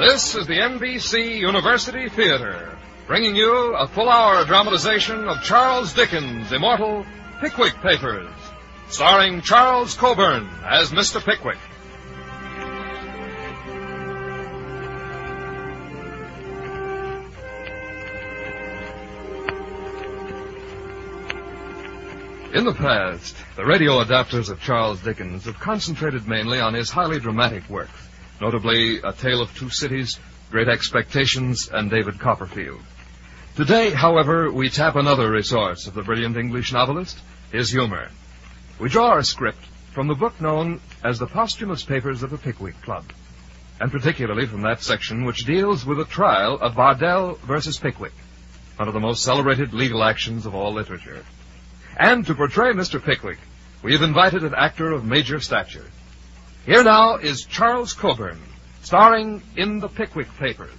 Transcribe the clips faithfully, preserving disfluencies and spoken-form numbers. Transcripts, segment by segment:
This is the N B C University Theater, bringing you a full-hour dramatization of Charles Dickens' immortal Pickwick Papers, starring Charles Coburn as Mister Pickwick. In the past, the radio adapters of Charles Dickens have concentrated mainly on his highly dramatic works, notably A Tale of Two Cities, Great Expectations, and David Copperfield. Today, however, we tap another resource of the brilliant English novelist, his humor. We draw our script from the book known as The Posthumous Papers of the Pickwick Club, and particularly from that section which deals with the trial of Bardell versus Pickwick, one of the most celebrated legal actions of all literature. And to portray Mister Pickwick, we have invited an actor of major stature. Here now is Charles Coburn, starring in The Pickwick Papers.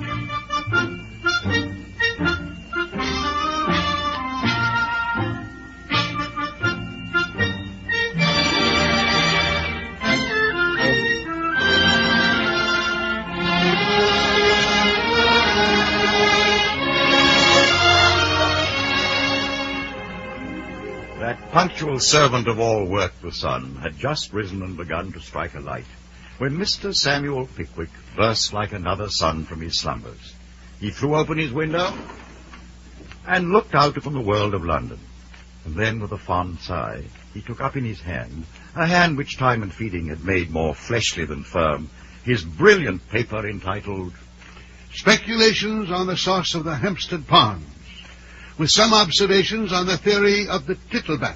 That punctual servant of all work, the sun, had just risen and begun to strike a light, when Mister Samuel Pickwick burst like another sun from his slumbers. He threw open his window and looked out upon the world of London. And then, with a fond sigh, he took up in his hand, a hand which time and feeding had made more fleshly than firm, his brilliant paper entitled Speculations on the Source of the Hampstead Ponds, with some observations on the theory of the tittlebats.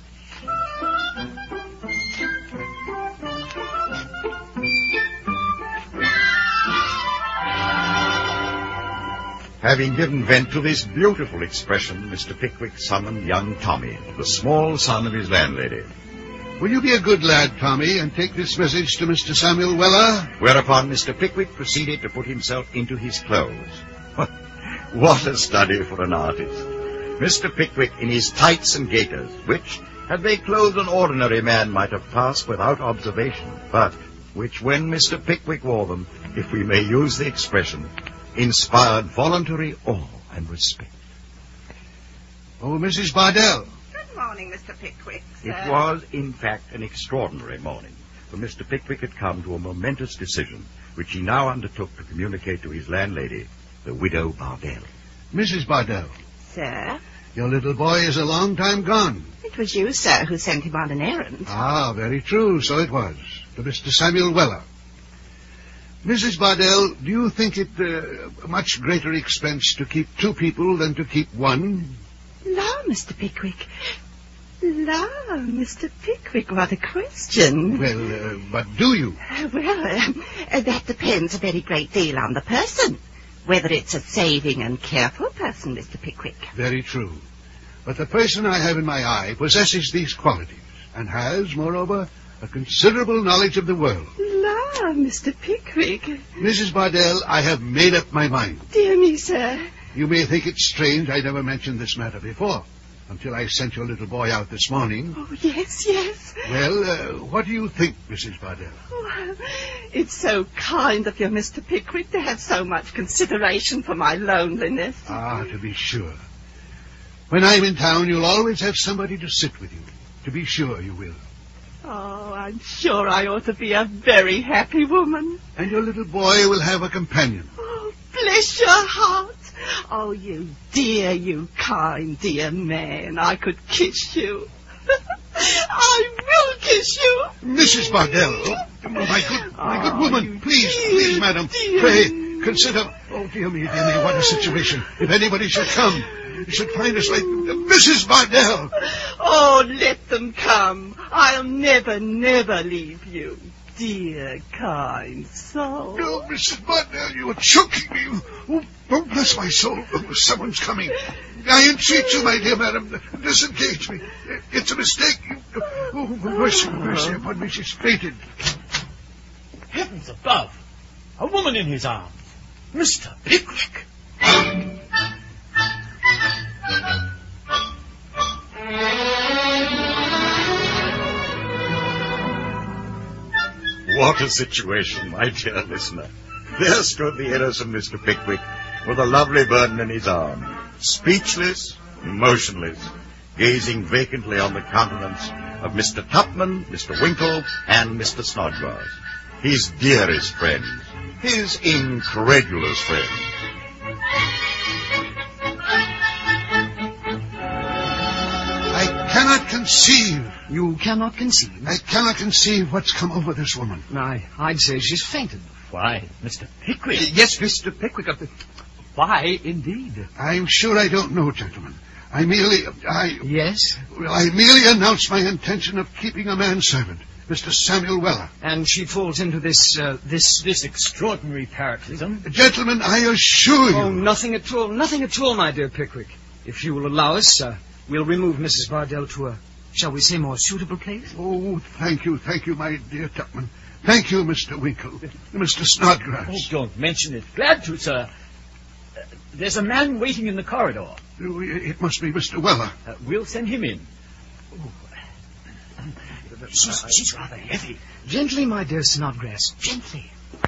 Having given vent to this beautiful expression, Mister Pickwick summoned young Tommy, the small son of his landlady. Will you be a good lad, Tommy, and take this message to Mister Samuel Weller? Whereupon Mister Pickwick proceeded to put himself into his clothes. What a study for an artist. Mister Pickwick in his tights and gaiters, which, had they clothed an ordinary man, might have passed without observation, but which, when Mister Pickwick wore them, if we may use the expression, inspired voluntary awe and respect. Oh, Missus Bardell. Good morning, Mister Pickwick, sir. It was, in fact, an extraordinary morning, for Mister Pickwick had come to a momentous decision, which he now undertook to communicate to his landlady, the widow Bardell. Missus Bardell. Sir? Your little boy is a long time gone. It was you, sir, who sent him on an errand. Ah, very true, so it was, to Mister Samuel Weller. Missus Bardell, do you think it uh, a much greater expense to keep two people than to keep one? La, Mister Pickwick. La, Mister Pickwick, what a question. Well, uh, but do you? Uh, well, uh, uh, that depends a very great deal on the person. Whether it's a saving and careful person, Mister Pickwick. Very true. But the person I have in my eye possesses these qualities, and has, moreover, a considerable knowledge of the world. La, Mister Pickwick. Missus Bardell, I have made up my mind. Dear me, sir. You may think it strange I never mentioned this matter before, until I sent your little boy out this morning. Oh, yes, yes. Well, uh, what do you think, Missus Bardell? Oh, it's so kind of you, Mister Pickwick, to have so much consideration for my loneliness. Ah, to be sure. When I'm in town, you'll always have somebody to sit with you. To be sure you will. Oh, I'm sure I ought to be a very happy woman. And your little boy will have a companion. Oh, bless your heart. Oh, you dear, you kind, dear man. I could kiss you. I will kiss you. Missus Bardell. Oh, my good, my good Oh, woman. Please, dear, please, madam. dear. Pray, consider. Oh, dear me, dear me, what a situation. If anybody should come, should find us like Missus Bardell. Oh, let them come. I'll never, never leave you. Dear, kind soul. No, Missus Bardell, you are choking me. Oh, oh, bless my soul. Oh, someone's coming. I entreat you, my dear madam, disengage me. It's a mistake. Oh, mercy, mercy upon me. She's fainted. Heavens above! A woman in his arms. Mister Pickwick! What a situation, my dear listener. There stood the innocent Mister Pickwick with a lovely burden in his arms, speechless, motionless, gazing vacantly on the countenance of Mister Tupman, Mister Winkle, and Mister Snodgrass, his dearest friends, his incredulous friends. I cannot conceive. You cannot conceive? I cannot conceive what's come over this woman. I, I'd say she's fainted. Why, Mister Pickwick? Uh, yes, Mister Pickwick. Uh, why, indeed? I'm sure I don't know, gentlemen. I merely, I... Yes? Well, I merely announced my intention of keeping a manservant, Mister Samuel Weller. And she falls into this, uh, this... This extraordinary paroxysm. Gentlemen, I assure you... Oh, nothing at all, nothing at all, my dear Pickwick. If you will allow us, uh, we'll remove Missus Bardell to a, shall we say, more suitable place? Oh, thank you, thank you, my dear Tupman. Thank you, Mister Winkle, Mister Snodgrass. Oh, don't mention it. Glad to, sir. Uh, there's a man waiting in the corridor. Oh, it must be Mister Weller. Uh, we'll send him in. Oh. She's, she's rather heavy. Gently, my dear Snodgrass, gently.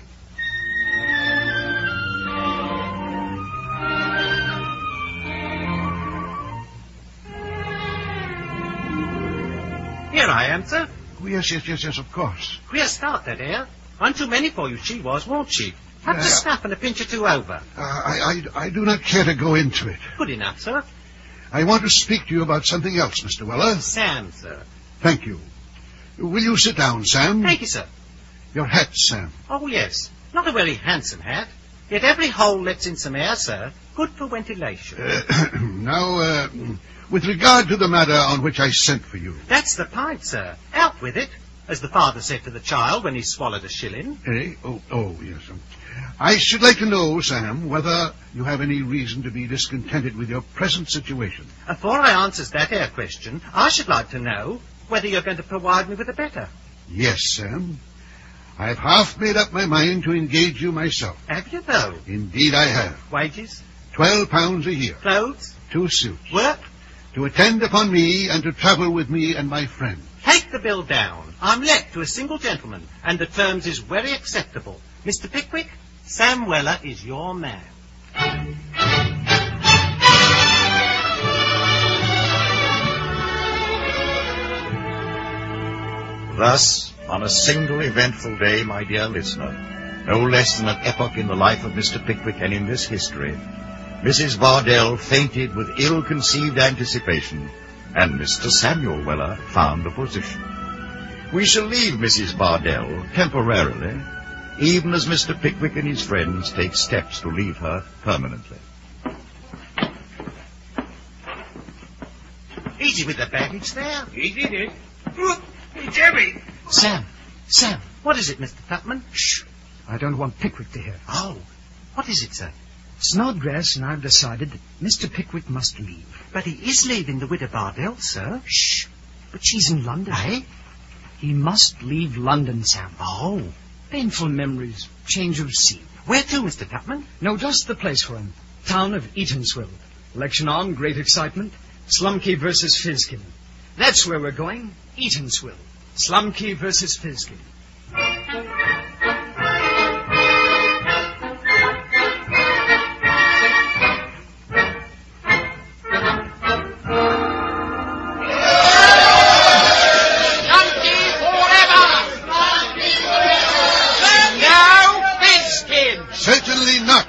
Here I am, sir. Oh, yes, yes, yes, yes, of course. Queer start, that air. One too many for you, she was, won't she? Perhaps Yeah. a snap and a pinch or two over. Uh, I, I, I do not care to go into it. Good enough, sir. I want to speak to you about something else, Mister Weller. Sam, sir. Thank you. Will you sit down, Sam? Thank you, sir. Your hat, Sam. Oh, yes. Not a very handsome hat. Yet every hole lets in some air, sir. Good for ventilation. Uh, now, uh, with regard to the matter on which I sent for you. That's the pint, sir. Out with it, as the father said to the child when he swallowed a shilling. Eh? Oh, oh, yes. Um, I should like to know, Sam, whether you have any reason to be discontented with your present situation. Before I answers that air question, I should like to know whether you're going to provide me with a better. Yes, Sam. I've half made up my mind to engage you myself. Have you, though? Indeed I have. Wages? Twelve pounds a year. Clothes? Two suits. Work? To attend upon me and to travel with me and my friends. Take the bill down. I'm let to a single gentleman, and the terms is very acceptable. Mister Pickwick, Sam Weller is your man. Thus, on a single eventful day, my dear listener, no less than an epoch in the life of Mister Pickwick and in this history, Missus Bardell fainted with ill-conceived anticipation, and Mister Samuel Weller found a position. We shall leave Missus Bardell temporarily, even as Mister Pickwick and his friends take steps to leave her permanently. Easy with the baggage there. He did it. Look, it's heavy. Sam, Sam, What is it, Mister Tupman? shh. I don't want Pickwick to hear. Oh, what is it, sir? Snodgrass and I've decided that Mister Pickwick must leave. But he is leaving the Widow Bardell, sir. Shh. But she's in London. Eh? He must leave London, Sam. Oh. Painful memories, change of scene. Where to, Mister Tupman? No, just the place for him. Town of Eatanswill. Election on, great excitement. Slumkey versus Fizkin. That's where we're going. Eatanswill. Slumkey versus Fizkin. Certainly not.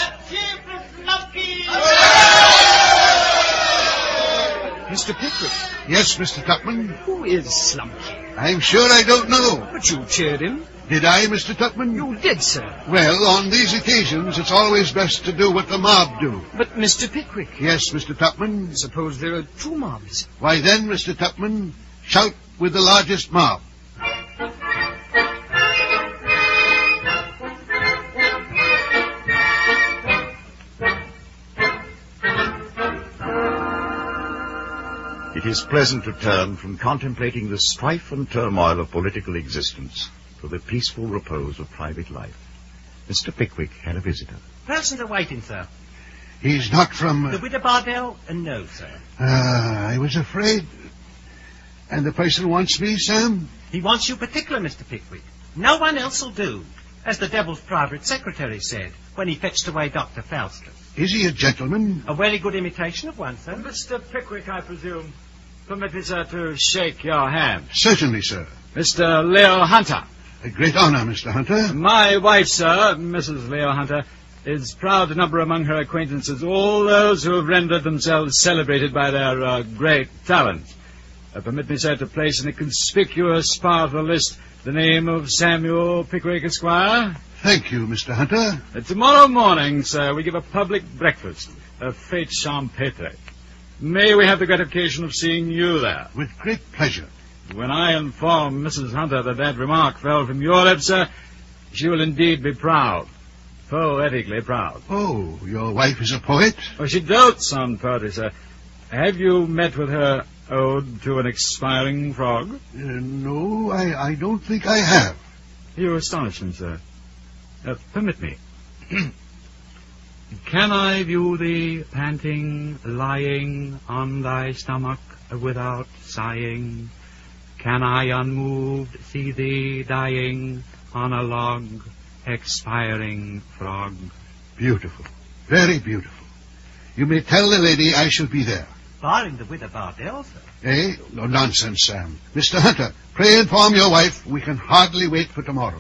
Mister Pickwick, Yes, Mister Tupman. who is Slumkey? I'm sure I don't know. But you cheered him. Did I, Mister Tupman? You did, sir. Well, on these occasions, it's always best to do what the mob do. But Mister Pickwick, Yes, Mister Tupman. suppose there are two mobs. Why then, Mister Tupman, shout with the largest mob. It is pleasant to turn from contemplating the strife and turmoil of political existence to the peaceful repose of private life. Mister Pickwick had a visitor. Persons are waiting, sir. He's not from... The Uh, Widow Bardell? Uh, no, sir. ah, I was afraid. And the person wants me, Sam? He wants you particular, Mister Pickwick. No one else will do. as the devil's private secretary said when he fetched away Doctor Faustus. Is he a gentleman? A very good imitation of one, sir. Mister Pickwick, I presume. Permit me, sir, to shake your hand. Certainly, sir. Mister Leo Hunter. A great honor, Mister Hunter. My wife, sir, Missus Leo Hunter, is proud to number among her acquaintances all those who have rendered themselves celebrated by their uh, great talents. Uh, permit me, sir, to place in a conspicuous part of the list the name of Samuel Pickwick, Esquire. Thank you, Mister Hunter. Uh, tomorrow morning, sir, we give a public breakfast, a fete champêtre. May we have the gratification of seeing you there. With great pleasure. When I inform Missus Hunter that that remark fell from your lips, sir, she will indeed be proud. Poetically proud. Oh, your wife is a poet? Oh, she dotes on poetry, sir. Have you met with her ode to an expiring frog? Uh, no, I, I don't think I have. You astonish me, sir. Uh, permit me. Can I view thee panting, lying on thy stomach without sighing? Can I unmoved see thee dying on a log, expiring frog? Beautiful. Very beautiful. You may tell the lady I shall be there. Barring the widow Bardell, sir. Eh? No nonsense, Sam. Mister Hunter, pray inform your wife we can hardly wait for tomorrow.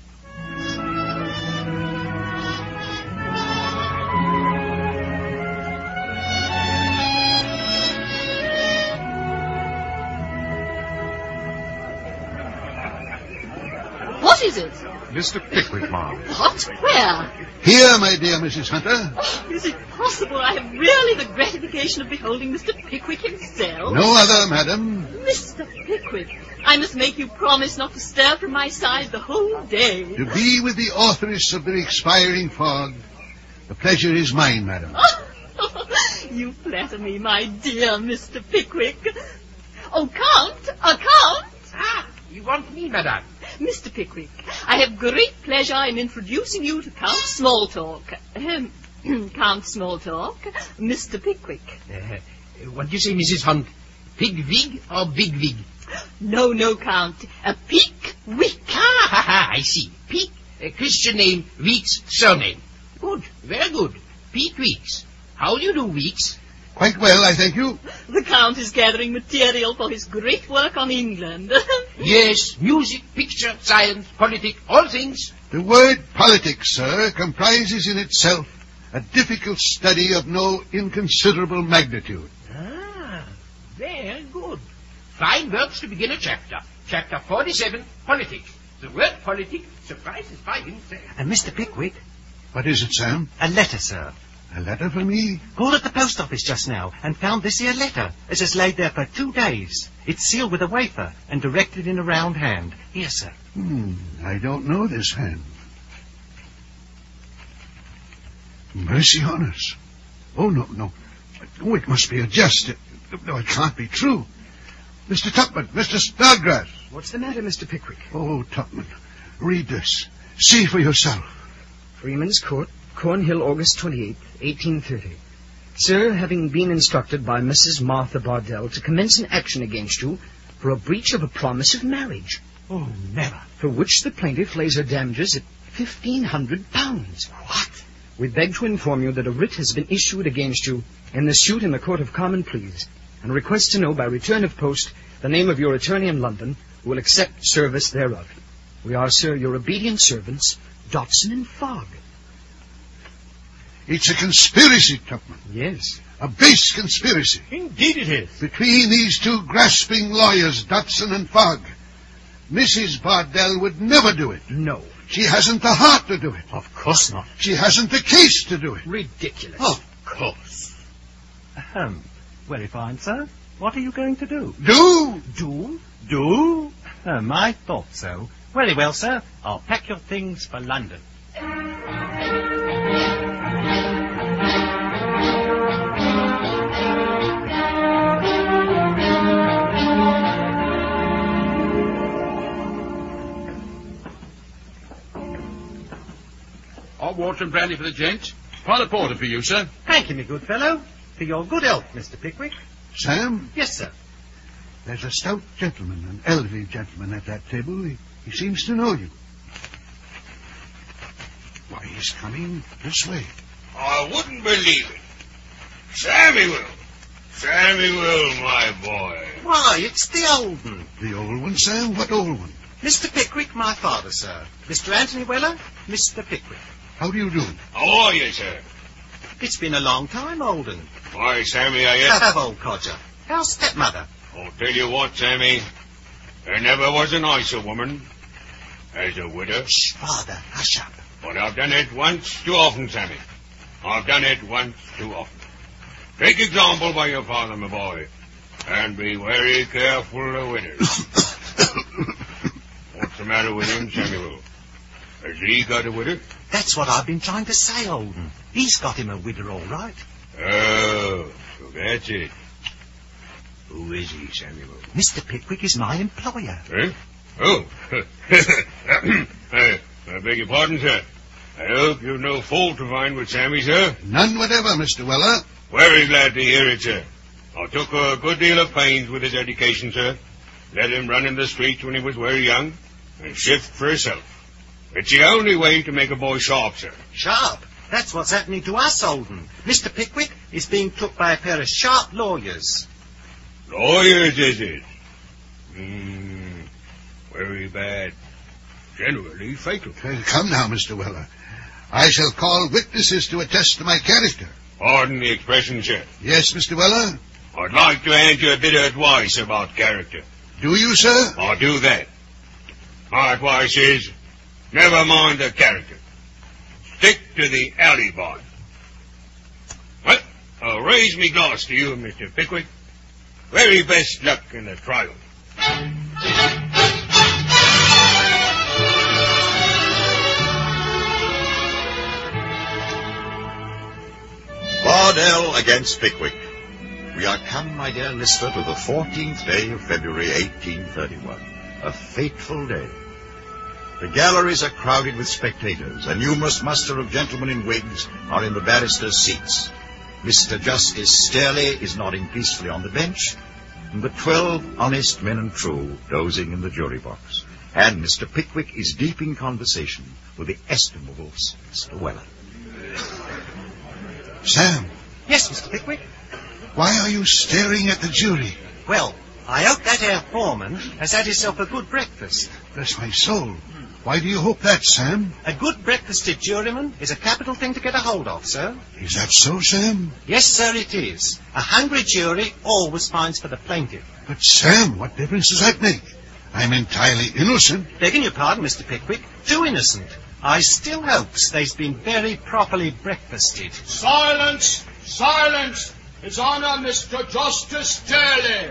What is it? Mister Pickwick, ma'am. What? Where? Here, my dear Missus Hunter. Oh, is it possible I have really the gratification of beholding Mister Pickwick himself? No other, madam. Mister Pickwick, I must make you promise not to stir from my side the whole day. To be with the authoress of the expiring fog. The pleasure is mine, madam. You flatter me, my dear Mister Pickwick. Oh, Count! A Count! Ah, you want me, madame? Mister Pickwick, I have great pleasure in introducing you to Count Smalltalk. Ahem, Count Smalltalk, Mister Pickwick. Uh, what do you say, Missus Hunt? Pig wig or big wig? No, no, Count. A Pickwick. Ah, ha, ha, I see. Pick, a Christian name, Weeks, surname. Good, very good. Pete Weeks. How do you do, Weeks? Quite well, I thank you. The Count is gathering material for his great work on England. Yes, music, picture, science, politics, all things. The word politics, sir, comprises in itself a difficult study of no inconsiderable magnitude. Ah, very good. Fine words to begin a chapter. Chapter forty-seven, politics. The word politics surprises by himself. And Mister Pickwick, What is it, Sam? a letter, sir. A letter for me? Called at the post office just now and found this here letter. It has laid there for two days. It's sealed with a wafer and directed in a round hand. Here, sir. Hmm, I don't know this hand. Mercy on us. Oh, no, no. Oh, it must be a jest. It, no, it can't be true. Mister Tupman, Mister Snodgrass. What's the matter, Mister Pickwick? Oh, Tupman, read this. See for yourself. Freeman's Court, Cornhill, August twenty-eighth, eighteen thirty. Sir, having been instructed by Missus Martha Bardell to commence an action against you for a breach of a promise of marriage, Oh, never. for which the plaintiff lays her damages at fifteen hundred pounds. What? We beg to inform you that a writ has been issued against you in the suit in the Court of Common Pleas, and request to know by return of post the name of your attorney in London who will accept service thereof. We are, sir, your obedient servants, Dodson and Fogg. It's a conspiracy, Tupman. Yes. A base conspiracy. Indeed it is. Between these two grasping lawyers, Dodson and Fogg. Missus Bardell would never do it. No. She hasn't the heart to do it. Of course not. She hasn't the case to do it. Ridiculous. Of course. Ahem. Very fine, sir. What are you going to do? Do? Do? Do? Um, I thought so. Very well, sir. I'll pack your things for London. Hot water and brandy for the gent. Pint of porter for you, sir. Thank you, me good fellow. For your good health, Mister Pickwick. Sam, Yes, sir. there's a stout gentleman, an elderly gentleman at that table. He, he seems to know you. Somebody's coming this way. I wouldn't believe it. Samuel! Samuel, my boy. Why, it's the old one. The old one, Sam? What old one? Mister Pickwick, my father, sir. Mister Anthony Weller, Mister Pickwick. How do you do? How are you, sir? It's been a long time, old un. Why, Sammy, I am. Have, old codger. How's stepmother? I'll tell you what, Sammy. There never was a nicer woman as a widow. Shh, father, hush up. But I've done it once too often, Sammy. I've done it once too often. Take example by your father, my boy, and be very careful of widows. What's the matter with him, Samuel? Has he got a widow? That's what I've been trying to say, old un. He's got him a widow, all right. Oh, so that's it. Who is he, Samuel? Mister Pickwick is my employer. Eh? Oh. I, I beg your pardon, sir. I hope you've no fault to find with Sammy, sir. None whatever, Mister Weller. Very glad to hear it, sir. I took a good deal of pains with his education, sir. Let him run in the streets when he was very young, and shift for himself. It's the only way to make a boy sharp, sir. Sharp? That's what's happening to us, old un. Mister Pickwick is being took by a pair of sharp lawyers. Lawyers, is it? Hmm, very bad. Generally fatal. Uh, come now, Mister Weller. I shall call witnesses to attest to my character. Pardon the expression, sir. Yes, Mister Weller? I'd like to hand you a bit of advice about character. Do you, sir? I'll do that. My advice is, never mind the character. Stick to the alibi. Well, I'll raise me glass to you, Mister Pickwick. Very best luck in the trial. Bardell against Pickwick. We are come, my dear listener, to the fourteenth day of February, eighteen thirty-one. A fateful day. The galleries are crowded with spectators. A numerous muster of gentlemen in wigs are in the barristers' seats. Mister Justice Sterley is nodding peacefully on the bench, and the twelve honest men and true dozing in the jury box. And Mister Pickwick is deep in conversation with the estimable Mister Weller. Sam. Yes, Mister Pickwick? Why are you staring at the jury? Well, I hope that Herr Foreman has had himself a good breakfast. Bless my soul. Why do you hope that, Sam? A good breakfasted juryman is a capital thing to get a hold of, sir. Is that so, Sam? Yes, sir, it is. A hungry jury always finds for the plaintiff. But, Sam, what difference does that make? I'm entirely innocent. Begging your pardon, Mister Pickwick, too innocent. I still hopes they's been very properly breakfasted. Silence! Silence! His Honour, Mister Justice Sterley.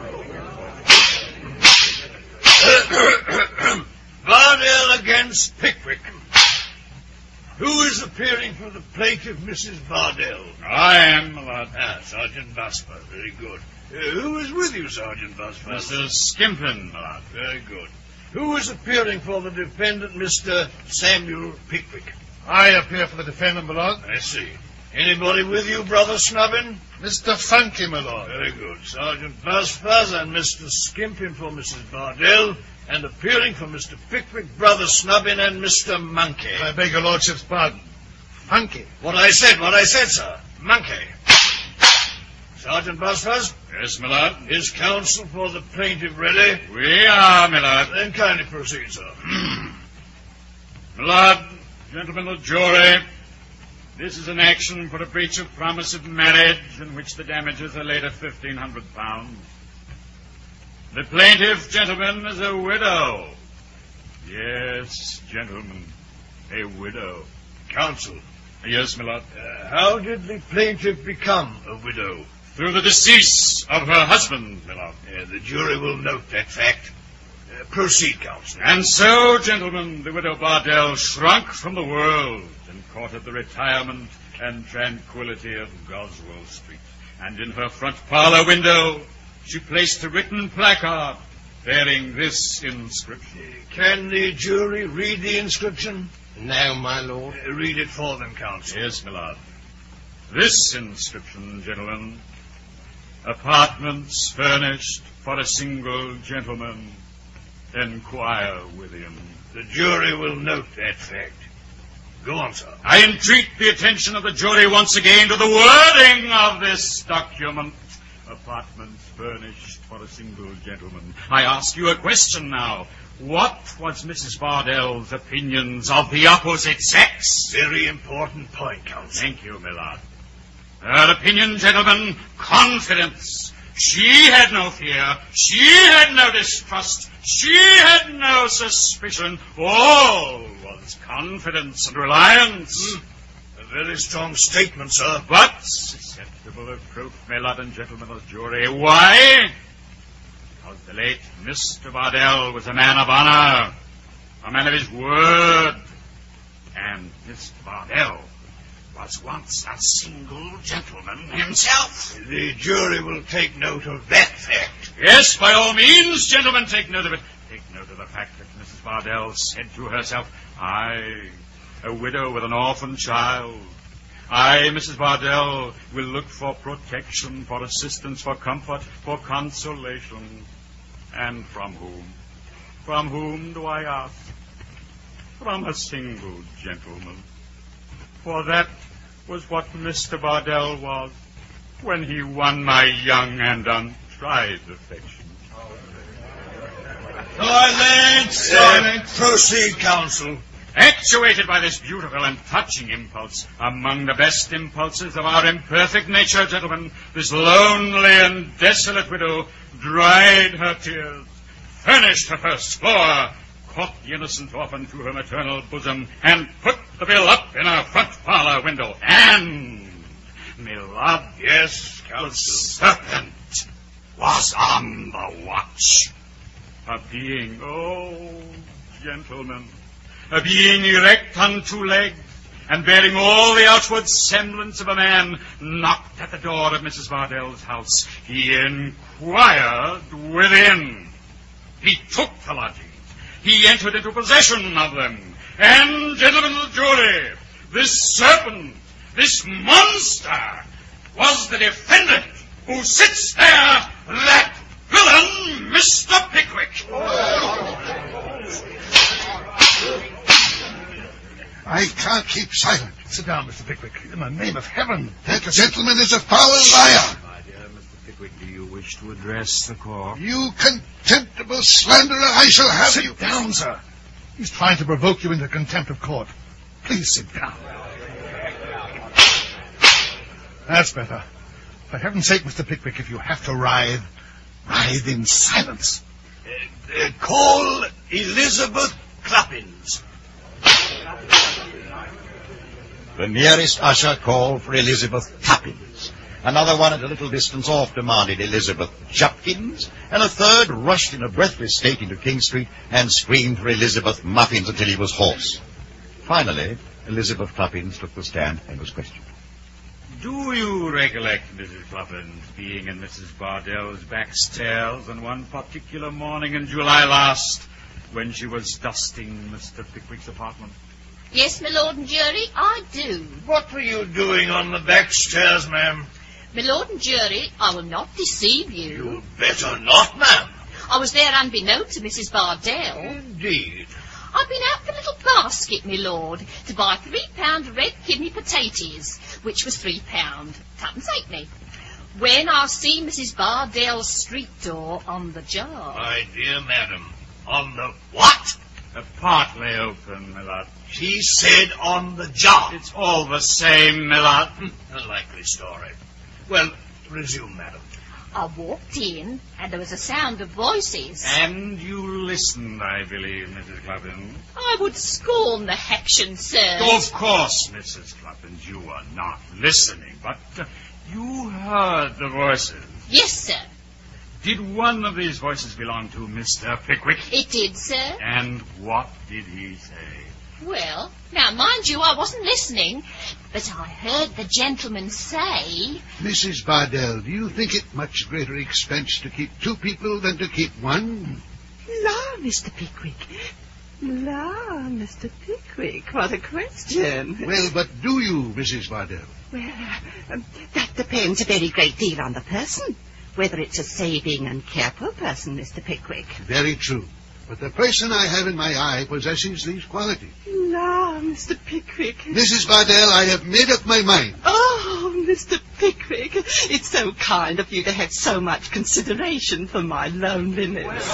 Bardell against Pickwick. Who is appearing for the plaintiff, Missus Bardell? I am, my lord. Ah, Sergeant Busper. Very good. Uh, who is with you, Sergeant Busper? Mister Skimpin, my lord. Very good. Who is appearing for the defendant, Mister Samuel Pickwick? I appear for the defendant, my lord. I see. Anybody with you, Brother Snubbin? Mister Funky, my lord. Very good. Sergeant Buzzfuzz and Mister Skimpin for Missus Bardell, and appearing for Mister Pickwick, Brother Snubbin and Mister Monkey. I beg your lordship's pardon. Funky. What I said, what I said, sir. Monkey. Sergeant Buzzfuzz? Yes, my lord. Is counsel for the plaintiff ready? We are, my lord. Then kindly proceed, sir. My lord, gentlemen of the jury, this is an action for a breach of promise of marriage in which the damages are laid at fifteen hundred pounds. The plaintiff, gentlemen, is a widow. Yes, gentlemen, a widow. Counsel. Yes, my lord. Uh, how did the plaintiff become a widow? Through the decease of her husband, my lord. Uh, the jury will note that fact. Uh, proceed, counsel. And so, gentlemen, the widow Bardell shrunk from the world and courted the retirement and tranquility of Goswell Street. And in her front parlor window, she placed a written placard bearing this inscription. Uh, can the jury read the inscription? No, my lord. Uh, read it for them, counsel. Yes, my lord. This inscription, gentlemen. Apartments furnished for a single gentleman. Enquire with him. The jury will note that fact. Go on, sir. I entreat the attention of the jury once again to the wording of this document. Apartments furnished for a single gentleman. I ask you a question now. What was Missus Bardell's opinions of the opposite sex? Very important point, counsel. Thank you, my lord. Her opinion, gentlemen, confidence. She had no fear. She had no distrust. She had no suspicion. All was confidence and reliance. Mm. A very strong statement, sir. But susceptible of proof, my lord and gentlemen of the jury. Why? Because the late Mister Bardell was a man of honor, a man of his word. And Mister Bardell was once a single gentleman himself. The jury will take note of that fact. Yes, by all means, gentlemen, take note of it. Take note of the fact that Missus Bardell said to herself, I, a widow with an orphan child, I, Missus Bardell, will look for protection, for assistance, for comfort, for consolation. And from whom? From whom do I ask? From a single gentleman. For that was what Mister Bardell was when he won my young and untried affection. Silence! Silence! Proceed, counsel. Actuated by this beautiful and touching impulse, among the best impulses of our imperfect nature, gentlemen, this lonely and desolate widow dried her tears, furnished her first floor, caught the innocent orphan to her maternal bosom, and put the bill up in her front parlor window. And, me love, yes, the serpent was on the watch. A being, oh, gentlemen, a being erect on two legs, and bearing all the outward semblance of a man, knocked at the door of Missus Bardell's house. He inquired within. He took the lodgings. He entered into possession of them. And, gentlemen of the jury, this serpent, this monster, was the defendant who sits there, that villain, Mister Pickwick. I can't keep silent. Sit down, Mister Pickwick. In the name of heaven. That gentleman is a foul liar. My dear Mister Pickwick, do you wish to address the court? You contemptible slanderer, I shall have Sit you. down, sir. He's trying to provoke you into contempt of court. Please sit down. That's better. For heaven's sake, Mister Pickwick, if you have to writhe, writhe in silence. Uh, uh, call Elizabeth Clappins. The nearest usher called for Elizabeth Clappins. Another one at a little distance off demanded Elizabeth Jupkins, and a third rushed in a breathless state into King Street and screamed for Elizabeth Muffins until he was hoarse. Finally, Elizabeth Clappins took the stand and was questioned. Do you recollect Missus Clappins being in Missus Bardell's back stairs on one particular morning in July last, when she was dusting Mister Pickwick's apartment? Yes, my lord and jury, I do. What were you doing on the back stairs, ma'am? My lord and jury, I will not deceive you. You better not, ma'am. I was there unbeknown to Missus Bardell. Indeed. I'd been out for a little basket, my lord, to buy three pound red kidney potatoes, which was three pound, twopence halfpenny. When I see Missus Bardell's street door on the jar. My dear madam, on the what? Uh, partly open, my lord. She said on the jar. It's all the same, my lord. A likely story. Well, resume, madam. I walked in, and there was a sound of voices. And you listened, I believe, Missus Clappins. I would scorn the action, sir. Of course, Missus Clappins, you were not listening, but uh, you heard the voices. Yes, sir. Did one of these voices belong to Mister Pickwick? It did, sir. And what did he say? Well, now, mind you, I wasn't listening, but I heard the gentleman say... Missus Bardell, do you think it much greater expense to keep two people than to keep one? La, Mister Pickwick. La, Mister Pickwick, what a question. Well, but do you, Missus Bardell? Well, um, that depends a very great deal on the person. Whether it's a saving and careful person, Mister Pickwick. Very true. But the person I have in my eye possesses these qualities. Now, Mister Pickwick. Missus Bardell, I have made up my mind. Oh, Mister Pickwick, it's so kind of you to have so much consideration for my loneliness.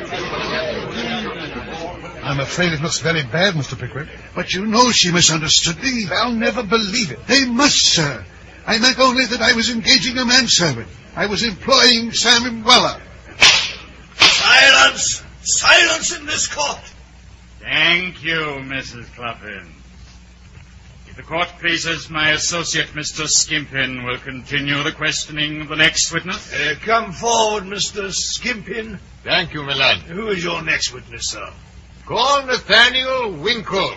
I'm afraid it looks very bad, Mister Pickwick. But you know she misunderstood me. They'll never believe it. They must, sir. I meant only that I was engaging a manservant. I was employing Sam Weller. Silence! Silence in this court! Thank you, Missus Cluffin. If the court pleases, my associate, Mister Skimpin, will continue the questioning of the next witness. Uh, come forward, Mister Skimpin. Thank you, my lad. Who is your next witness, sir? Call Nathaniel Winkle.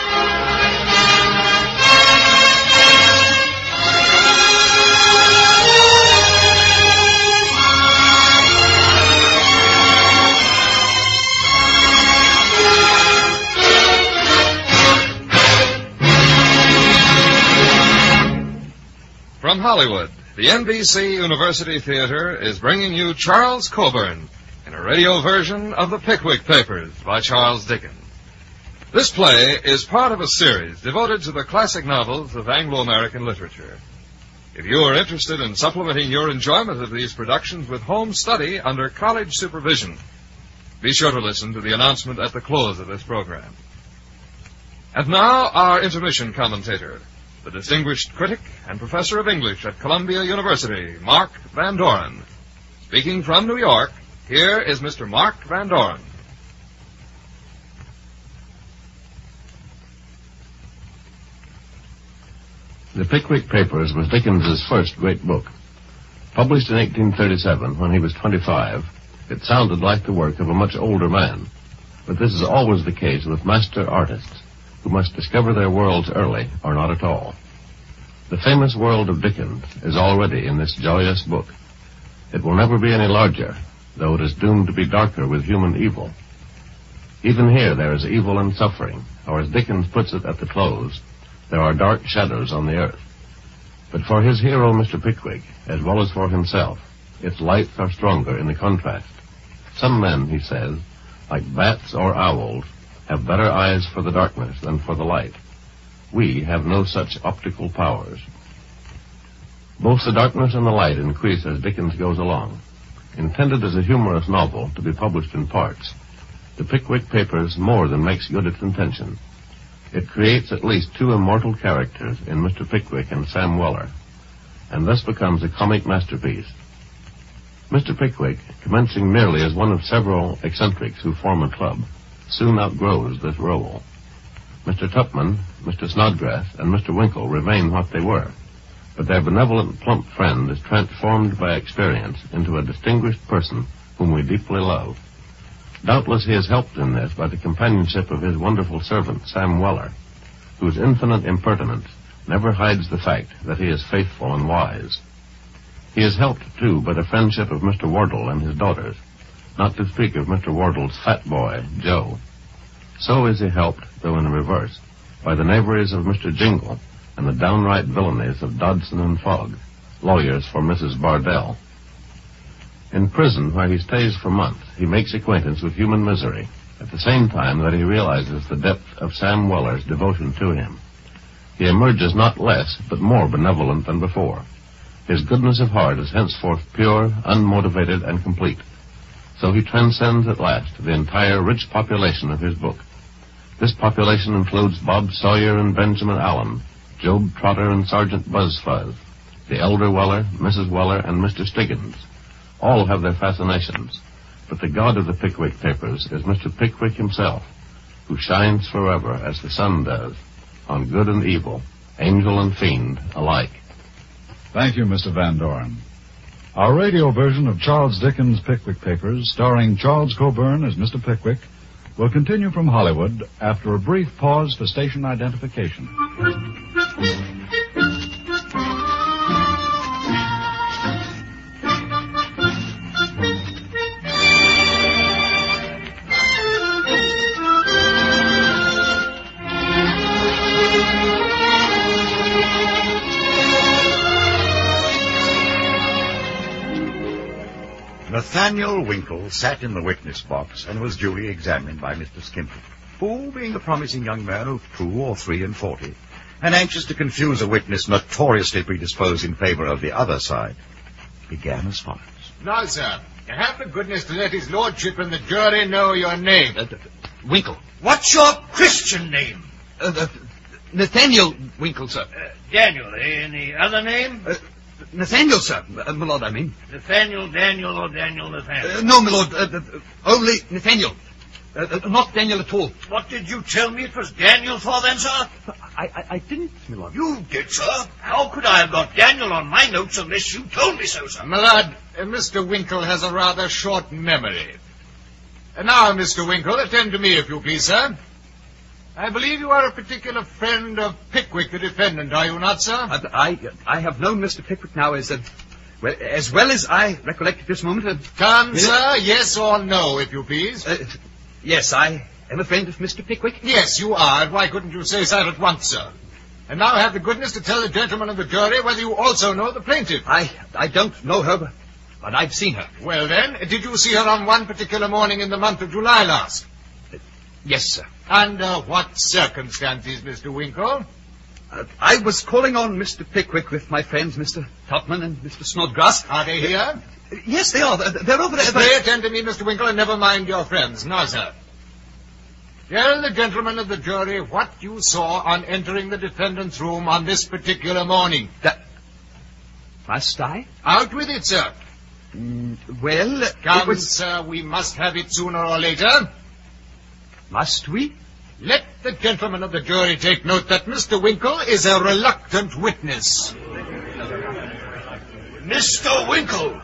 From Hollywood, the N B C University Theater is bringing you Charles Coburn in a radio version of The Pickwick Papers by Charles Dickens. This play is part of a series devoted to the classic novels of Anglo-American literature. If you are interested in supplementing your enjoyment of these productions with home study under college supervision, be sure to listen to the announcement at the close of this program. And now, our intermission commentator, the distinguished critic and professor of English at Columbia University, Mark Van Doren. Speaking from New York, here is Mister Mark Van Doren. The Pickwick Papers was Dickens's first great book. Published in eighteen thirty-seven, when he was twenty-five, it sounded like the work of a much older man. But this is always the case with master artists, who must discover their worlds early or not at all. The famous world of Dickens is already in this joyous book. It will never be any larger, though it is doomed to be darker with human evil. Even here there is evil and suffering, or as Dickens puts it at the close, there are dark shadows on the earth. But for his hero, Mister Pickwick, as well as for himself, its lights are stronger in the contrast. Some men, he says, like bats or owls, have better eyes for the darkness than for the light. We have no such optical powers. Both the darkness and the light increase as Dickens goes along. Intended as a humorous novel to be published in parts, The Pickwick Papers more than makes good its intention. It creates at least two immortal characters in Mister Pickwick and Sam Weller, and thus becomes a comic masterpiece. Mister Pickwick, commencing merely as one of several eccentrics who form a club, soon outgrows this role. Mister Tupman, Mister Snodgrass, and Mister Winkle remain what they were, but their benevolent, plump friend is transformed by experience into a distinguished person whom we deeply love. Doubtless he is helped in this by the companionship of his wonderful servant, Sam Weller, whose infinite impertinence never hides the fact that he is faithful and wise. He is helped, too, by the friendship of Mister Wardle and his daughters, not to speak of Mister Wardle's fat boy, Joe. So is he helped, though in reverse, by the knaveries of Mister Jingle and the downright villainies of Dodson and Fogg, lawyers for Missus Bardell. In prison, where he stays for months, he makes acquaintance with human misery, at the same time that he realizes the depth of Sam Weller's devotion to him. He emerges not less, but more benevolent than before. His goodness of heart is henceforth pure, unmotivated, and complete. So he transcends at last the entire rich population of his book. This population includes Bob Sawyer and Benjamin Allen, Job Trotter and Sergeant Buzzfuzz, the elder Weller, Missus Weller, and Mister Stiggins. All have their fascinations, but the god of the Pickwick Papers is Mister Pickwick himself, who shines forever as the sun does, on good and evil, angel and fiend alike. Thank you, Mister Van Doren. Our radio version of Charles Dickens' Pickwick Papers, starring Charles Coburn as Mister Pickwick, will continue from Hollywood after a brief pause for station identification. Nathaniel Winkle sat in the witness box and was duly examined by Mister Skimpin, who, being a promising young man of two or three and forty, and anxious to confuse a witness notoriously predisposed in favour of the other side, began as follows. Now, sir, have the goodness to let his lordship and the jury know your name. Uh, Winkle. What's your Christian name? Uh, uh, Nathaniel Winkle, sir. Uh, Daniel, any other name? Uh, Nathaniel, sir. Uh, my lord, I mean. Nathaniel, Daniel, or Daniel Nathaniel? Uh, no, my lord. Uh, uh, only Nathaniel. Uh, uh, not Daniel at all. What did you tell me it was Daniel for then, sir? I, I, I didn't, my lord. You did, sir. How could I have got Daniel on my notes unless you told me so, sir? My lord, uh, Mister Winkle has a rather short memory. And now, Mister Winkle, attend to me, if you please, sir. I believe you are a particular friend of Pickwick, the defendant, are you not, sir? Uh, I, I have known Mister Pickwick now as, uh, well, as well as I recollect at this moment. Uh, Come, sir, yes or no, if you please. Uh, yes, I am a friend of Mister Pickwick. Yes, you are, and why couldn't you say so at once, sir? And now have the goodness to tell the gentlemen of the jury whether you also know the plaintiff. I, I don't know her, but, but I've seen her. Well, then, did you see her on one particular morning in the month of July last? Uh, yes, sir. Under what circumstances, Mister Winkle? Uh, I was calling on Mister Pickwick with my friends, Mister Topman and Mister Snodgrass. Are they here? Uh, yes, they are. They're, they're over there. Pray attend to me, Mister Winkle, and never mind your friends. Now, sir. Tell the gentlemen of the jury what you saw on entering the defendant's room on this particular morning. That... Must I? Out with it, sir. Mm, well... Come, was... sir, we must have it sooner or later. Must we? Let the gentlemen of the jury take note that Mister Winkle is a reluctant witness. Mister Winkle!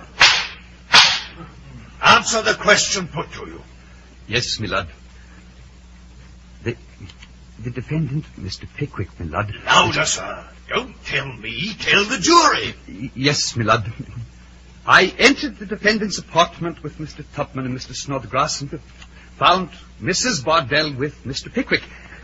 Answer the question put to you. Yes, my lord. The, the defendant, Mister Pickwick, my lord. Louder, sir. Don't tell me, tell the jury. Y- yes, my lord. I entered the defendant's apartment with Mister Topman and Mister Snodgrass and found Missus Bardell with Mister Pickwick.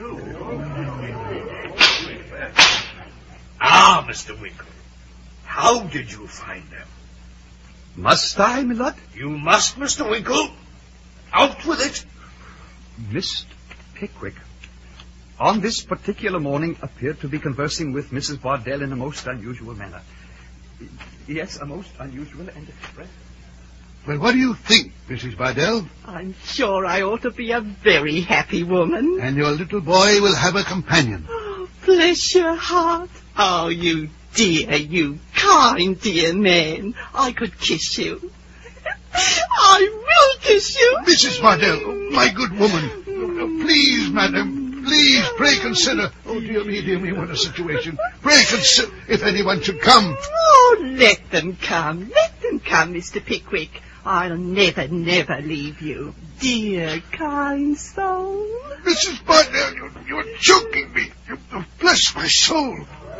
Ah, Mister Winkle. How did you find them? Must I, my lord? You must, Mister Winkle. Out with it. Mister Pickwick, on this particular morning, appeared to be conversing with Missus Bardell in a most unusual manner. Yes, a most unusual and express. Well, what do you think, Missus Bardell? I'm sure I ought to be a very happy woman. And your little boy will have a companion. Oh, bless your heart. Oh, you dear, you kind dear man. I could kiss you. I will kiss you. Missus Bardell, oh, my good woman. Oh, please, madam, please, pray consider. Oh, dear me, dear me, what a situation. Pray consider if anyone should come. Oh, let them come. Let them come, Mister Pickwick. I'll never, never leave you. Dear, kind soul. Missus Bardell, you, you're choking me. You, oh, bless my soul.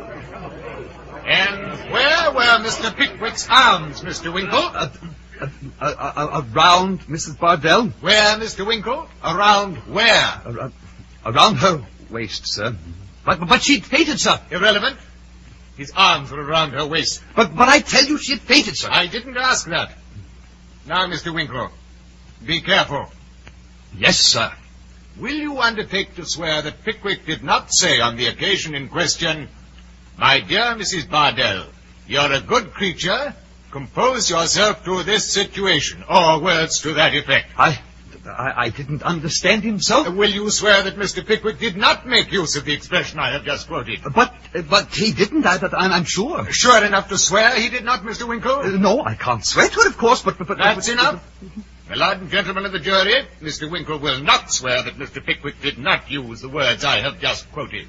And where were Mister Pickwick's arms, Mister Winkle? Uh, uh, uh, uh, around Missus Bardell. Where, Mister Winkle? Around where? Uh, around her waist, sir. But, but she'd fainted, sir. Irrelevant. His arms were around her waist. But, but I tell you she'd fainted, sir. I didn't ask that. Now, Mister Winkle, be careful. Yes, sir. Will you undertake to swear that Pickwick did not say on the occasion in question, "My dear Missus Bardell, you're a good creature. Compose yourself to this situation," or words to that effect? I, I, I didn't understand him, sir. Uh, will you swear that Mister Pickwick did not make use of the expression I have just quoted? But, uh, but he didn't, I, I'm, I'm sure. Sure enough to swear he did not, Mister Winkle? Uh, no, I can't swear to it, of course, but... but, but That's but, enough. My lord and gentlemen of the jury, Mister Winkle will not swear that Mister Pickwick did not use the words I have just quoted.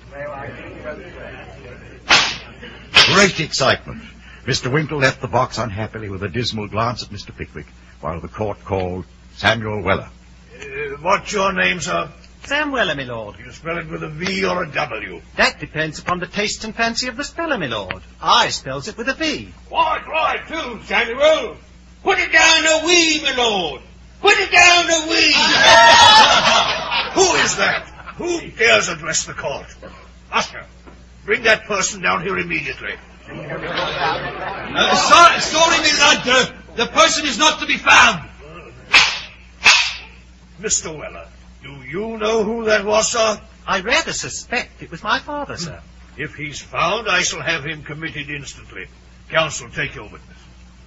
Great excitement. Mister Winkle left the box unhappily with a dismal glance at Mister Pickwick, while the court called Samuel Weller. Uh, what's your name, sir? Sam Weller, my lord. Do you spell it with a V or a W? That depends upon the taste and fancy of the speller, my lord. I spells it with a V. Quite right, too, Samuel. Put it down a wee, my lord. Put it down a wee. Who is that? Who dares address the court? Usher, bring that person down here immediately. Uh, sorry, sorry, me lad. Uh, The person is not to be found. Mister Weller, do you know who that was, sir? I rather suspect it was my father, sir. If he's found, I shall have him committed instantly. Counsel, take your witness.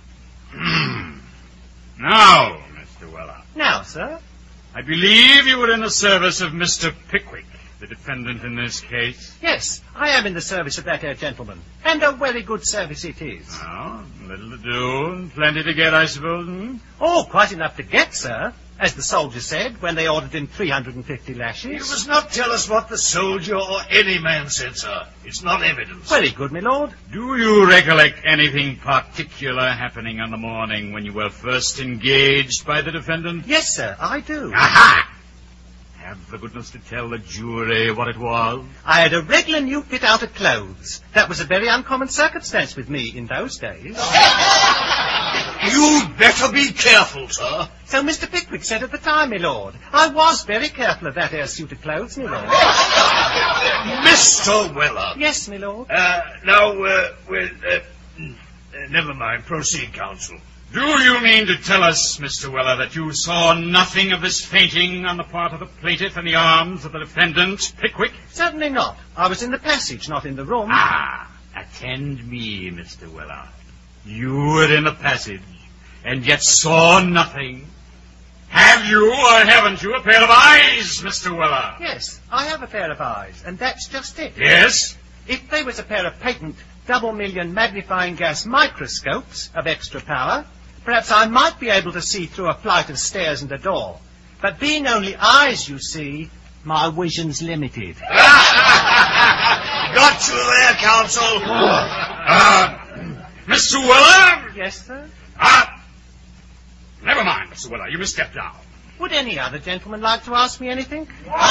Now, Mister Weller. Now, sir? I believe you were in the service of Mister Pickwick, the defendant in this case. Yes, I am in the service of that here gentleman. And a very good service it is. Oh, little to do and plenty to get, I suppose, hmm? Oh, quite enough to get, sir. As the soldier said when they ordered him three hundred fifty lashes. You must not tell us what the soldier or any man said, sir. It's not evidence. Very good, my lord. Do you recollect anything particular happening on the morning when you were first engaged by the defendant? Yes, sir, I do. Aha! Have the goodness to tell the jury what it was. I had a regular new fit out of clothes. That was a very uncommon circumstance with me in those days. You'd better be careful, sir. So Mister Pickwick said at the time, my lord. I was very careful of that air suit of clothes, my lord. Mister Weller. Yes, my lord. Uh, now, uh, well, uh, uh, never mind. Proceed, counsel. Do you mean to tell us, Mister Weller, that you saw nothing of this fainting on the part of the plaintiff in the arms of the defendant, Pickwick? Certainly not. I was in the passage, not in the room. Ah, attend me, Mister Weller. You were in the passage, and yet saw nothing. Have you or haven't you a pair of eyes, Mister Weller? Yes, I have a pair of eyes, and that's just it. Yes? If they was a pair of patent double million magnifying gas microscopes of extra power, perhaps I might be able to see through a flight of stairs and a door. But being only eyes, you see, my vision's limited. Got you there, counsel. Uh, Mister Weller? Yes, sir? Ah, never mind, Mister Weller. You must step down. Would any other gentleman like to ask me anything?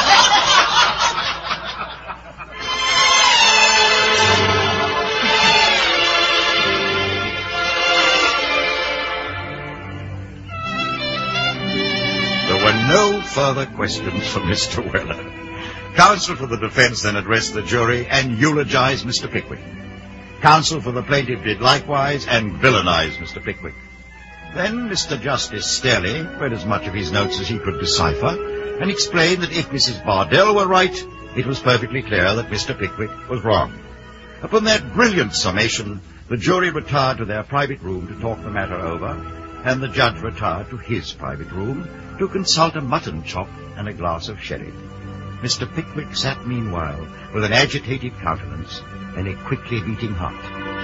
There were no further questions from Mister Weller. Counsel for the defense then addressed the jury and eulogized Mister Pickwick. Counsel for the plaintiff did likewise and villainized Mister Pickwick. Then Mister Justice Sterling read as much of his notes as he could decipher and explained that if Missus Bardell were right, it was perfectly clear that Mister Pickwick was wrong. Upon that brilliant summation, the jury retired to their private room to talk the matter over, and the judge retired to his private room to consult a mutton chop and a glass of sherry. Mister Pickwick sat meanwhile with an agitated countenance and a quickly beating heart.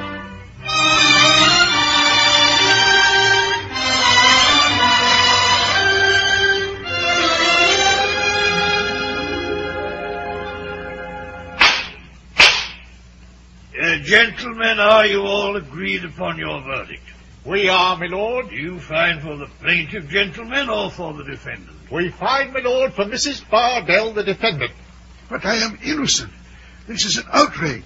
Uh, gentlemen, are you all agreed upon your verdict? We are, my lord. Do you find for the plaintiff, gentlemen, or for the defendant? We find, my lord, for Missus Bardell, the defendant. But I am innocent. This is an outrage.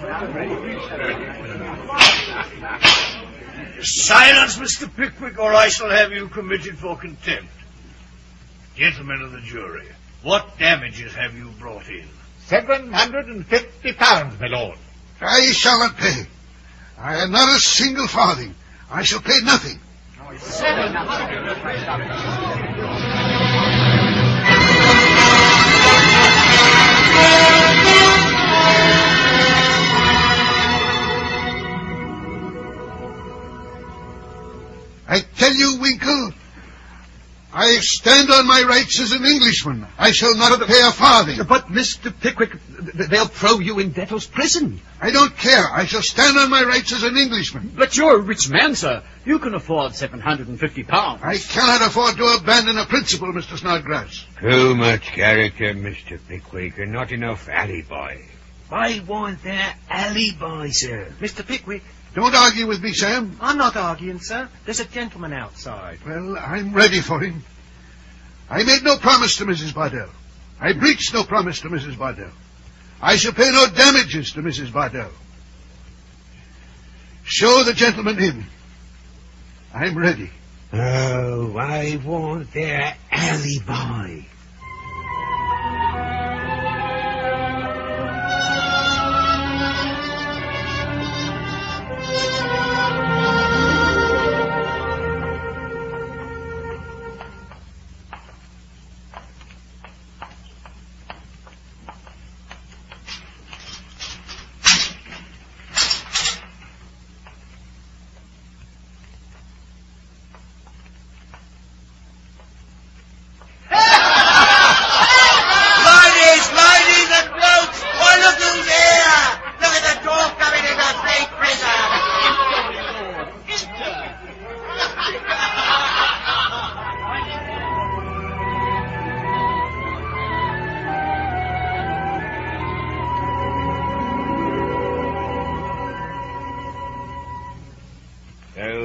Silence, Mister Pickwick, or I shall have you committed for contempt. Gentlemen of the jury, what damages have you brought in? Seven hundred and fifty pounds, my lord. I shall not pay. I have not a single farthing. I shall pay nothing. Seven I tell you, Winkle, I stand on my rights as an Englishman. I shall not pay a farthing. But, Mister Pickwick, they'll throw you in debtor's prison. I don't care. I shall stand on my rights as an Englishman. But you're a rich man, sir. You can afford seven hundred and fifty pounds. I cannot afford to abandon a principle, Mister Snodgrass. Too much character, Mister Pickwick, and not enough alibi. I want that alibi, sir. Mister Pickwick. Don't argue with me, Sam. I'm not arguing, sir. There's a gentleman outside. Well, I'm ready for him. I made no promise to Missus Bardell. I breached no promise to Missus Bardell. I shall pay no damages to Missus Bardell. Show the gentleman in. I'm ready. Oh, I want their alibi.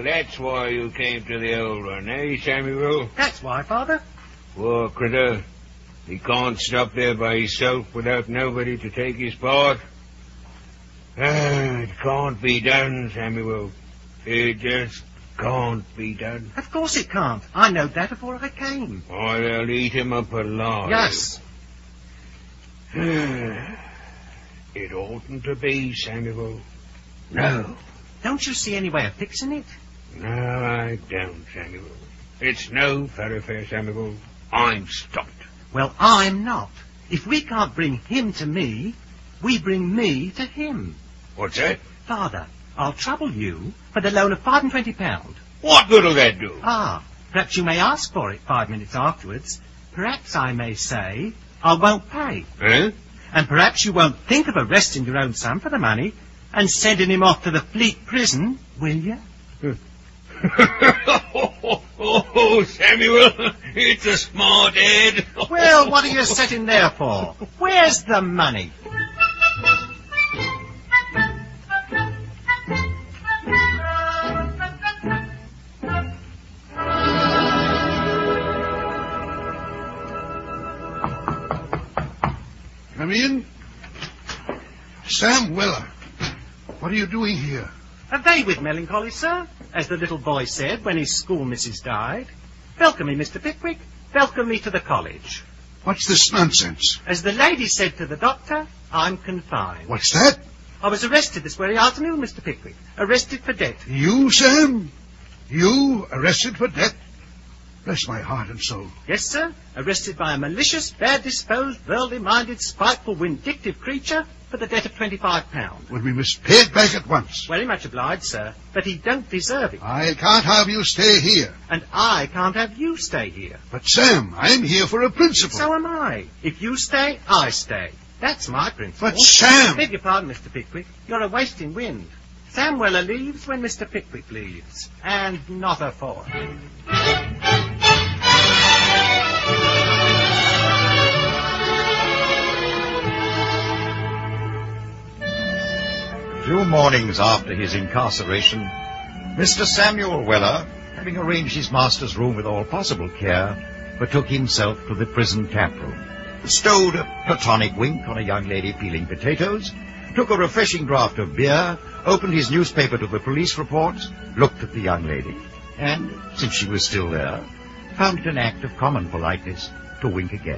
that's why you came to the old one, eh, Samuel? That's why, Father. Poor critter. He can't stop there by himself without nobody to take his part. Ah, it can't be done, Samuel. It just can't be done. Of course it can't. I knowed that before I came. I'll eat him up alive. Yes. It oughtn't to be, Samuel. No. Don't you see any way of fixing it? No, I don't, Samuel. It's no thoroughfare, Samuel. I'm stopped. Well, I'm not. If we can't bring him to me, we bring me to him. What's that? Father, I'll trouble you for the loan of five and twenty pound. What good'll that do? Ah, perhaps you may ask for it five minutes afterwards. Perhaps I may say, I won't pay. Eh? And perhaps you won't think of arresting your own son for the money and sending him off to the Fleet prison, will you? oh, oh, Samuel, it's a smart head. Well, what are you sitting there for? Where's the money? Come in. Sam Weller, what are you doing here? A day with melancholy, sir, as the little boy said when his school missus died. Welcome me, Mister Pickwick. Welcome me to the college. What's this nonsense? As the lady said to the doctor, I'm confined. What's that? I was arrested this very afternoon, Mister Pickwick. Arrested for debt. You, Sam? You arrested for debt? Bless my heart and soul. Yes, sir. Arrested by a malicious, bad-disposed, worldly-minded, spiteful, vindictive creature for the debt of twenty-five pounds. Well, we must pay it back at once. Very much obliged, sir. But he don't deserve it. I can't have you stay here. And I can't have you stay here. But, Sam, I'm here for a principle. So am I. If you stay, I stay. That's my principle. But, Sam... Beg your pardon, Mister Pickwick. You're a wasting wind. Sam Weller leaves when Mister Pickwick leaves. And not a four. A few mornings after his incarceration, Mister Samuel Weller, having arranged his master's room with all possible care, betook himself to the prison tap room, bestowed a platonic wink on a young lady peeling potatoes, took a refreshing draught of beer, opened his newspaper to the police reports, looked at the young lady, and, since she was still there, found it an act of common politeness to wink again.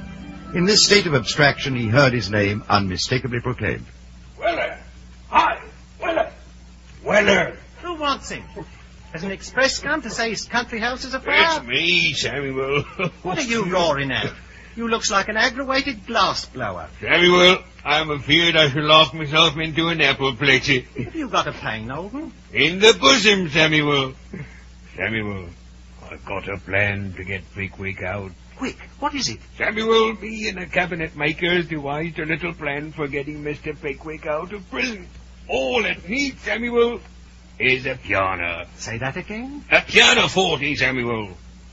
In this state of abstraction, he heard his name unmistakably proclaimed. Weller! Hi! Weller! Weller! Who wants him? Has an express come to say his country house is afire? It's me, Samuel. What are you roaring at? You looks like an aggravated glass blower. Samuel, I'm afeard I shall lock myself into an apple pletty. Have you got a pain, Olden? In the bosom, Samuel. Samuel, I've got a plan to get Pickwick out. Quick, what is it? Samuel, me and the cabinet makers devised a little plan for getting Mister Pickwick out of prison. All it needs, Samuel, is a piano. Say that again? A piano forte, Samuel.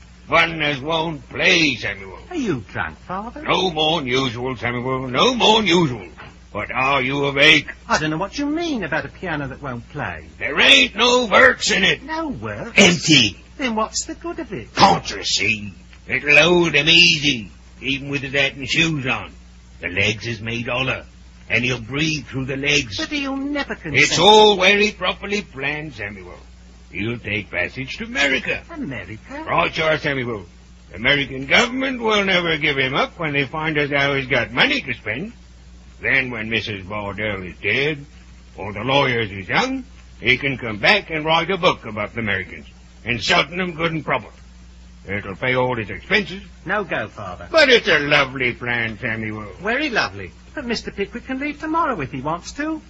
One as won't play, Samuel. Are you drunk, Father? No more than usual, Samuel. No more than usual. But are you awake? I don't know what you mean about a piano that won't play. There ain't no works in it. No works? Empty. Then what's the good of it? Can't you see? It'll hold him easy, even with his hat and shoes on. The legs is made holler, and he'll breathe through the legs. But he'll never consent. It's all very properly planned, Samuel. He'll take passage to America. America? Right, sure, Samuel. The American government will never give him up when they find out how he's got money to spend. Then when Missus Bardell is dead, or the lawyers is young, he can come back and write a book about the Americans, insulting them good and proper. It'll pay all his expenses. No go, Father. But it's a lovely plan, Samuel. Very lovely. But Mister Pickwick can leave tomorrow if he wants to.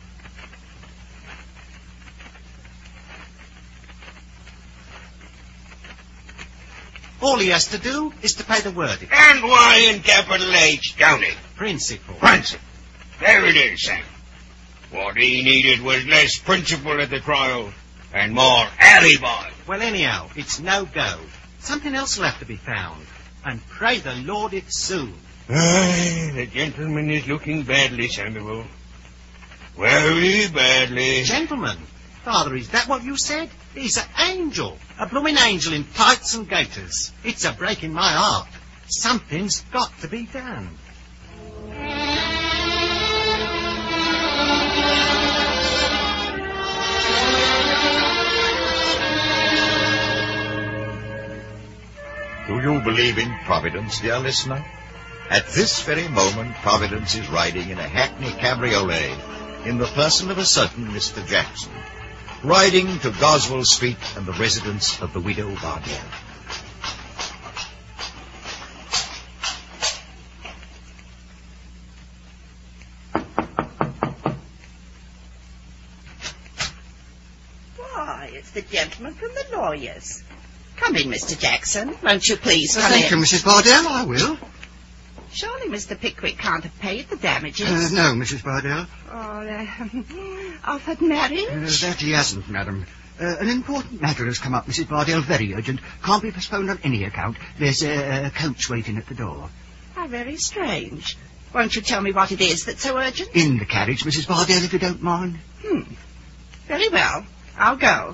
All he has to do is to pay the verdict. And why in capital H, don't it? Principle. Principle. There it is, Sam. What he needed was less principle at the trial and more alibi. Well, anyhow, it's no go. Something else will have to be found. And pray the Lord it's soon. Aye, the gentleman is looking badly, Samuel. Very badly. Gentlemen, Father, is that what you said? He's an angel. A blooming angel in tights and gaiters. It's a break in my heart. Something's got to be done. Do you believe in Providence, dear listener? At this very moment, Providence is riding in a hackney cabriolet in the person of a certain Mister Jackson, riding to Goswell Street and the residence of the widow Bardell. Why, it's the gentleman from the lawyers. Come in, Mister Jackson. Won't you please come Thank in? you, Missus Bardell. I will. Surely Mister Pickwick can't have paid the damages. Uh, no, Missus Bardell. Or uh, offered marriage? Uh, that he hasn't, madam. Uh, an important matter has come up, Missus Bardell, very urgent. Can't be postponed on any account. There's a, a coach waiting at the door. How very strange. Won't you tell me what it is that's so urgent? In the carriage, Missus Bardell, if you don't mind. Hmm. Very well. I'll go.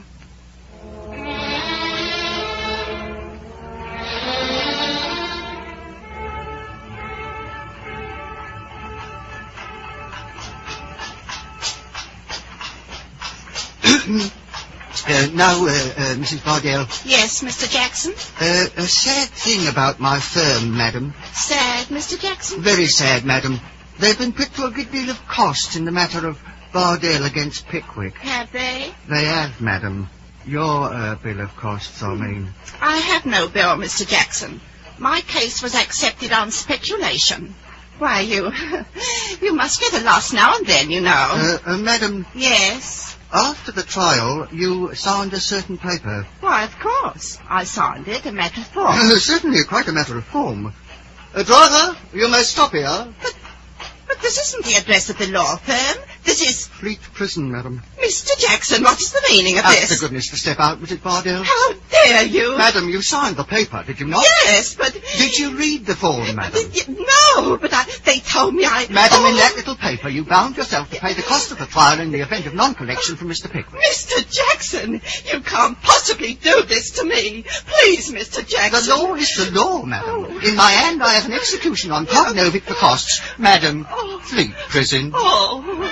Uh, now, uh, uh, Missus Bardell. Yes, Mister Jackson? Uh, a sad thing about my firm, madam. Sad, Mister Jackson? Very sad, madam. They've been put to a good deal of cost in the matter of Bardell against Pickwick. Have they? They have, madam. Your uh, bill of costs, I mean. I have no bill, Mister Jackson. My case was accepted on speculation. Why, you... you must get a loss now and then, you know. Uh, uh, madam. Yes? After the trial, you signed a certain paper. Why, of course. I signed it, a matter of form. Uh, certainly quite a matter of form. Uh, driver, you may stop here. But, but this isn't the address of the law firm. This is... Fleet Prison, madam. Mister Jackson, what is the meaning of Ask this? the goodness to step out, Missus Bardell. How dare you? Madam, you signed the paper, did you not? Yes, but... Did you read the form, madam? No, but I, they told me I... Madam, oh. in that little paper, you bound yourself to pay the cost of the trial in the event of non-collection from Mister Pickwick. Mister Jackson, you can't possibly do this to me. Please, Mister Jackson. The law is the law, madam. Oh. In my hand, I have an execution on cognovit for costs. Madam, oh. Fleet Prison. Oh...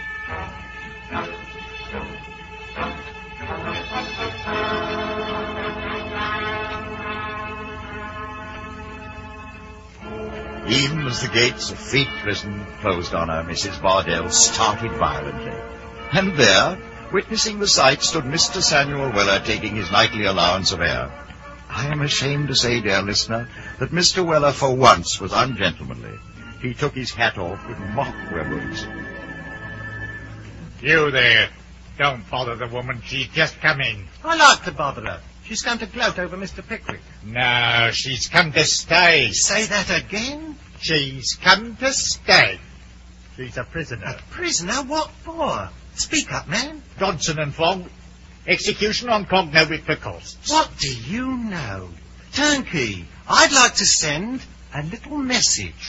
Even as the gates of Fleet Prison closed on her, Missus Bardell started violently. And there, witnessing the sight, stood Mister Samuel Weller taking his nightly allowance of air. I am ashamed to say, dear listener, that Mister Weller for once was ungentlemanly. He took his hat off with mock reverence. You there. Don't bother the woman. She's just come in. I like to bother her. She's come to gloat over Mister Pickwick. No, she's come to stay. Say that again? She's come to stay. She's a prisoner. A prisoner? What for? Speak up, man. Dodson and Fogg. Execution on cognovit for costs. What do you know? Turnkey, I'd like to send a little message.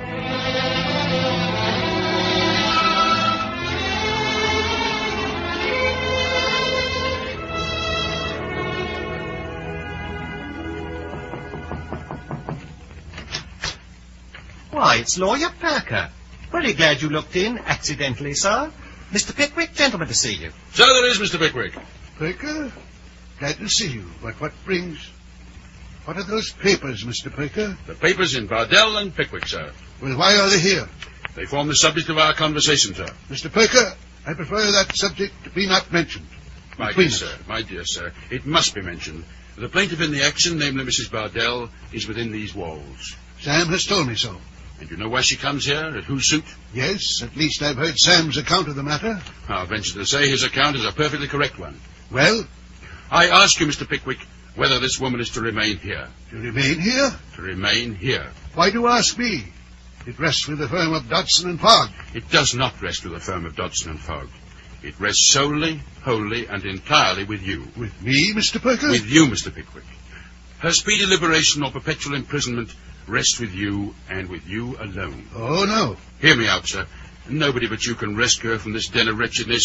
Why, it's Lawyer Parker. Very glad you looked in, accidentally, sir. Mister Pickwick, gentleman to see you. So there is, Mister Pickwick. Baker? Glad to see you. But what brings... What are those papers, Mister Baker? The papers in Bardell and Pickwick, sir. Well, why are they here? They form the subject of our conversation, sir. Mister Baker, I prefer that subject to be not mentioned. My dear sir, my dear sir, it must be mentioned. The plaintiff in the action, namely Missus Bardell, is within these walls. Sam has told me so. And you know why she comes here, at whose suit? Yes, at least I've heard Sam's account of the matter. I'll venture to say his account is a perfectly correct one. Well? I ask you, Mister Pickwick, whether this woman is to remain here. To remain here? To remain here. Why do you ask me? It rests with the firm of Dodson and Fogg. It does not rest with the firm of Dodson and Fogg. It rests solely, wholly, and entirely with you. With me, Mister Pickwick? With you, Mister Pickwick. Her speedy liberation or perpetual imprisonment rests with you, and with you alone. Oh, no. Hear me out, sir. Nobody but you can rescue her from this den of wretchedness,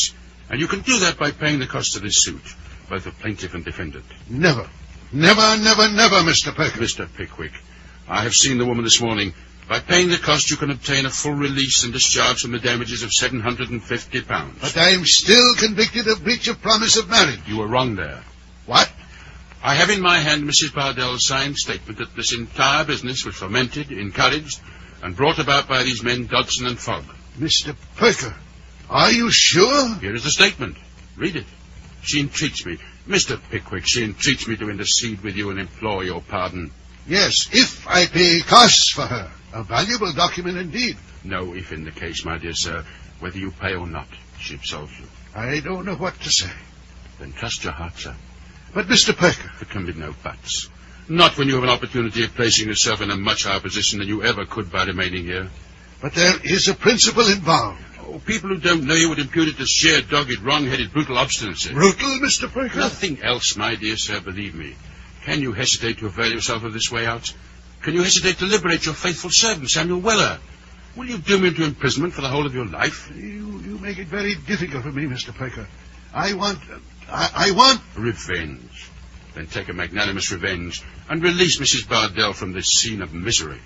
And you can do that by paying the cost of this suit, both the plaintiff and defendant. Never. Never, never, never, Mister Pickwick. Mister Pickwick, I have seen the woman this morning. By paying the cost, you can obtain a full release and discharge from the damages of seven hundred fifty pounds. But I am still convicted of breach of promise of marriage. You were wrong there. What? I have in my hand Missus Bardell's signed statement that this entire business was fomented, encouraged, and brought about by these men, Dodson and Fogg. Mister Perker, are you sure? Here is the statement. Read it. She entreats me. Mister Pickwick, she entreats me to intercede with you and implore your pardon. Yes, if I pay costs for her. A valuable document indeed. No if in the case, my dear sir. Whether you pay or not, she absolves you. I don't know what to say. Then trust your heart, sir. But, Mister Perker... There can be no buts. Not when you have an opportunity of placing yourself in a much higher position than you ever could by remaining here. But there is a principle involved. Oh, people who don't know you would impute it as sheer, dogged, wrong-headed, brutal obstinacy. Brutal, Mister Perker? Nothing else, my dear sir, believe me. Can you hesitate to avail yourself of this way out? Can you hesitate to liberate your faithful servant, Samuel Weller? Will you doom him to imprisonment for the whole of your life? You, you make it very difficult for me, Mister Perker. I want... Uh, I, I want... Revenge. Then take a magnanimous revenge and release Missus Bardell from this scene of misery.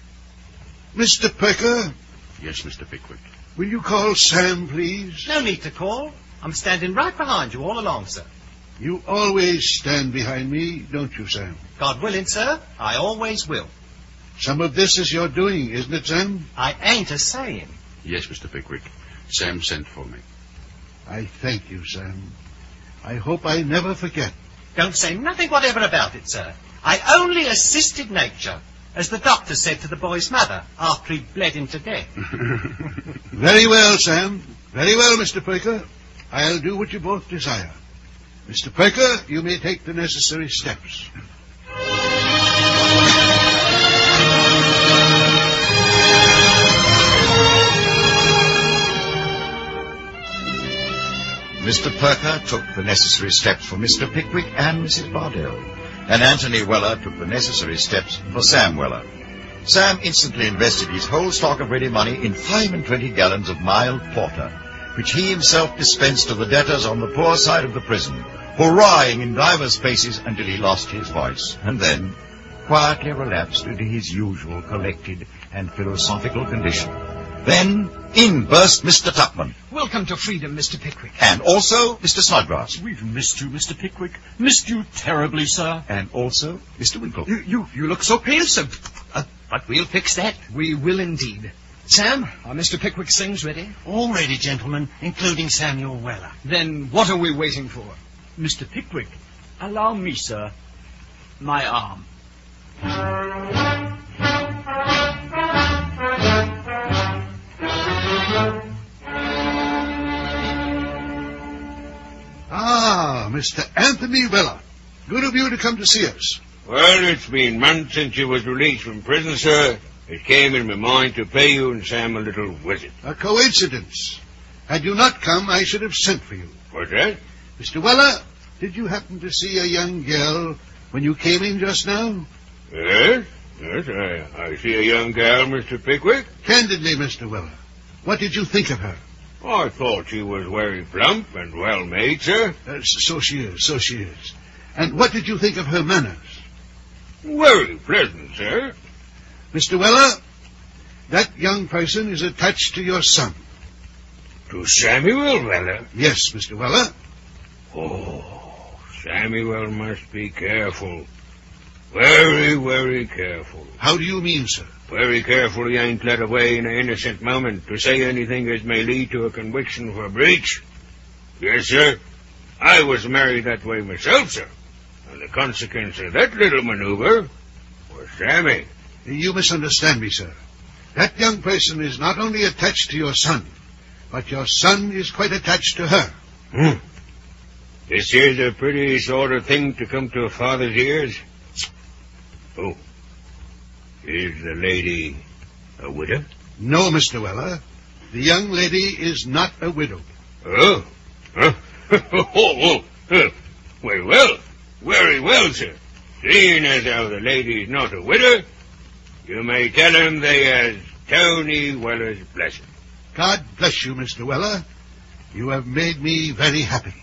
Mister Perker? Yes, Mister Pickwick. Will you call Sam, please? No need to call. I'm standing right behind you all along, sir. You always stand behind me, don't you, Sam? God willing, sir, I always will. Some of this is your doing, isn't it, Sam? I ain't a saying. Yes, Mister Pickwick. Sam sent for me. I thank you, Sam. I hope I never forget. Don't say nothing whatever about it, sir. I only assisted nature, as the doctor said to the boy's mother after he bled him to death. Very well, Sam. Very well, Mister Perker. I'll do what you both desire. Mister Perker, you may take the necessary steps. Mister Perker took the necessary steps for Mister Pickwick and Missus Bardell, and Anthony Weller took the necessary steps for Sam Weller. Sam instantly invested his whole stock of ready money in five and twenty gallons of mild porter, which he himself dispensed to the debtors on the poor side of the prison, hurrahing in divers places until he lost his voice, and then quietly relapsed into his usual collected and philosophical condition. Then in burst Mister Tupman. Welcome to freedom, Mister Pickwick. And also Mister Snodgrass. We've missed you, Mister Pickwick. Missed you terribly, sir. And also Mister Winkle. You, you, you look so pale, sir. Uh, but we'll fix that. We will indeed. Sam, are Mister Pickwick's things ready? All ready, gentlemen, including Samuel Weller. Then what are we waiting for? Mister Pickwick, allow me, sir. My arm. Ah, Mister Anthony Weller. Good of you to come to see us. Well, it's been months since you was released from prison, sir. It came in my mind to pay you and Sam a little visit. A coincidence. Had you not come, I should have sent for you. What's that? Mister Weller, did you happen to see a young girl when you came in just now? Yes, yes, I, I see a young gal, Mister Pickwick. Candidly, Mister Weller, what did you think of her? I thought she was very plump and well made, sir. Uh, so she is, so she is. And what did you think of her manners? Very pleasant, sir. Mister Weller, that young person is attached to your son. To Samuel Weller? Yes, Mister Weller. Oh, Samuel must be careful. Very, very careful. How do you mean, sir? Very careful he ain't led away in an innocent moment to say anything that may lead to a conviction for breach. Yes, sir. I was married that way myself, sir. And the consequence of that little maneuver was Sammy. You misunderstand me, sir. That young person is not only attached to your son, but your son is quite attached to her. Hmm. This here's a pretty sort of thing to come to a father's ears. Oh. Is the lady a widow? No, Mister Weller. The young lady is not a widow. Oh? Huh? oh, oh, oh. Well, well. Very well, sir. Seeing as how the lady's not a widow, you may tell him they has Tony Weller's blessing. God bless you, Mister Weller. You have made me very happy.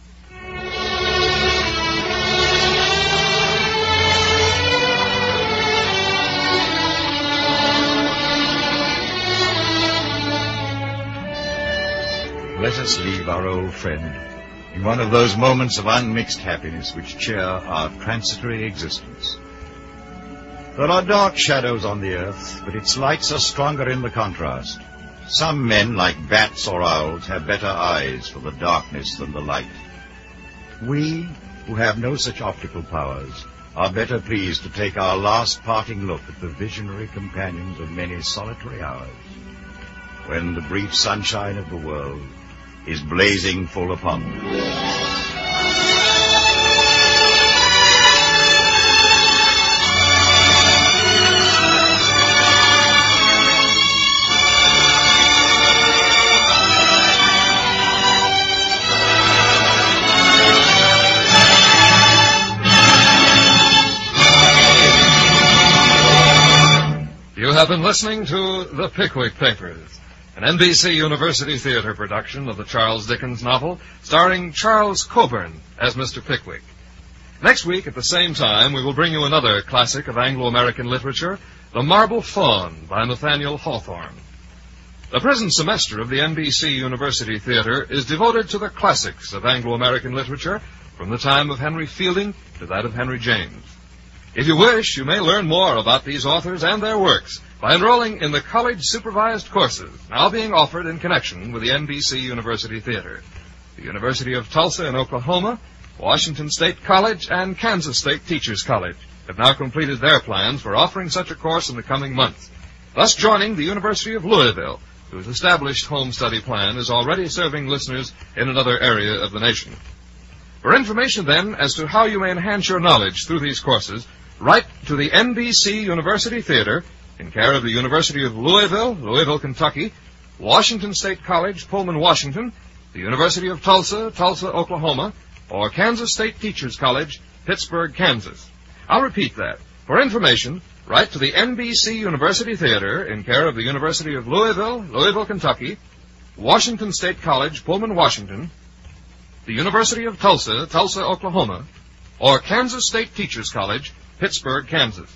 Let us leave our old friend in one of those moments of unmixed happiness which cheer our transitory existence. There are dark shadows on the earth, but its lights are stronger in the contrast. Some men, like bats or owls, have better eyes for the darkness than the light. We, who have no such optical powers, are better pleased to take our last parting look at the visionary companions of many solitary hours, when the brief sunshine of the world is blazing full upon them. You have been listening to The Pickwick Papers, an N B C University Theater production of the Charles Dickens novel, starring Charles Coburn as Mister Pickwick. Next week, at the same time, we will bring you another classic of Anglo-American literature, The Marble Faun by Nathaniel Hawthorne. The present semester of the N B C University Theater is devoted to the classics of Anglo-American literature, from the time of Henry Fielding to that of Henry James. If you wish, you may learn more about these authors and their works by enrolling in the college-supervised courses now being offered in connection with the N B C University Theater. The University of Tulsa in Oklahoma, Washington State College, and Kansas State Teachers College have now completed their plans for offering such a course in the coming months, thus joining the University of Louisville, whose established home study plan is already serving listeners in another area of the nation. For information, then, as to how you may enhance your knowledge through these courses, write to the N B C University Theater, in care of the University of Louisville, Louisville, Kentucky, Washington State College, Pullman, Washington, the University of Tulsa, Tulsa, Oklahoma, or Kansas State Teachers College, Pittsburgh, Kansas. I'll repeat that. For information, write to the N B C University Theater, in care of the University of Louisville, Louisville, Kentucky, Washington State College, Pullman, Washington, the University of Tulsa, Tulsa, Oklahoma, or Kansas State Teachers College, Pittsburgh, Kansas.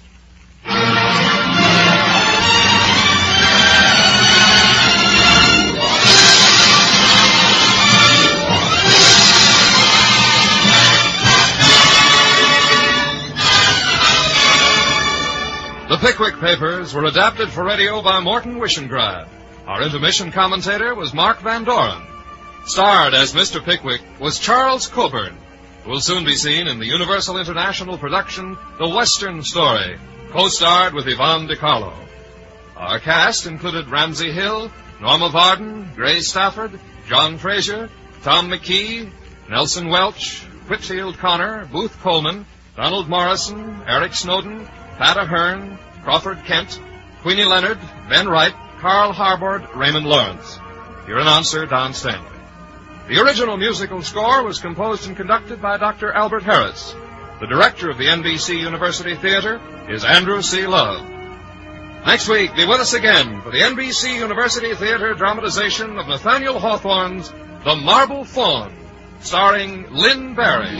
The Pickwick Papers were adapted for radio by Morton Wishengrad. Our intermission commentator was Mark Van Doren. Starred as Mister Pickwick was Charles Coburn, who will soon be seen in the Universal International production The Western Story, co-starred with Yvonne DiCarlo. Our cast included Ramsey Hill, Norma Varden, Grace Stafford, John Frazier, Tom McKee, Nelson Welch, Whitfield Connor, Booth Coleman, Donald Morrison, Eric Snowden, Pat Ahern, Crawford Kent, Queenie Leonard, Ben Wright, Carl Harbord, Raymond Lawrence. Your announcer, Don Stanley. The original musical score was composed and conducted by Doctor Albert Harris. The director of the N B C University Theater is Andrew C. Love. Next week, be with us again for the N B C University Theater dramatization of Nathaniel Hawthorne's The Marble Faun, starring Lynn Barry.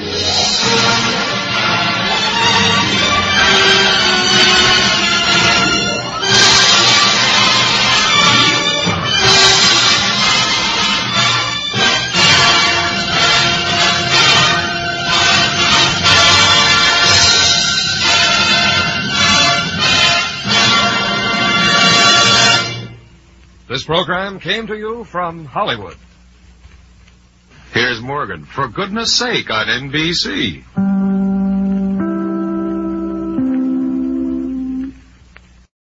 This program came to you from Hollywood. Here's Morgan, for goodness sake, on N B C.